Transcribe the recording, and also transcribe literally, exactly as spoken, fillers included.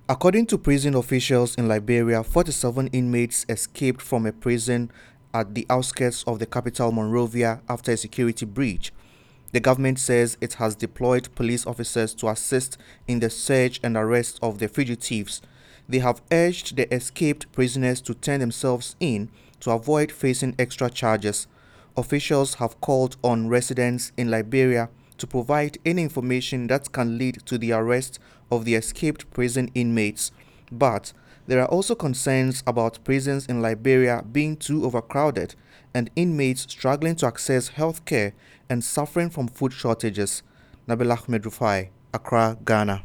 According to prison officials in Liberia, forty-seven inmates escaped from a prison at the outskirts of the capital Monrovia after a security breach. The government says it has deployed police officers to assist in the search and arrest of the fugitives. They have urged the escaped prisoners to turn themselves in to avoid facing extra charges. Officials have called on residents in Liberia to provide any information that can lead to the arrest of the escaped prison inmates. But there are also concerns about prisons in Liberia being too overcrowded and inmates struggling to access health care and suffering from food shortages. Nabil Ahmed Rufai, Accra, Ghana.